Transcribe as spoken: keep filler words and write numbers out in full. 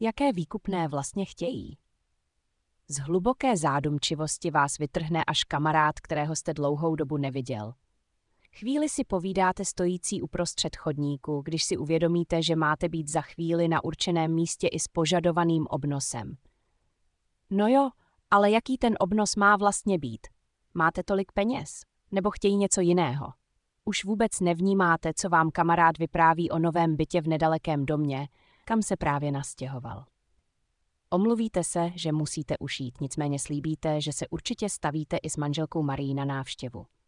jaké výkupné vlastně chtějí. Z hluboké zádumčivosti vás vytrhne až kamarád, kterého jste dlouhou dobu neviděl. Chvíli si povídáte stojící uprostřed chodníku, když si uvědomíte, že máte být za chvíli na určeném místě i s požadovaným obnosem. No jo, ale jaký ten obnos má vlastně být? Máte tolik peněz? Nebo chtějí něco jiného? Už vůbec nevnímáte, co vám kamarád vypráví o novém bytě v nedalekém domě, kam se právě nastěhoval. Omluvíte se, že musíte ušít, nicméně slíbíte, že se určitě stavíte i s manželkou Marií na návštěvu.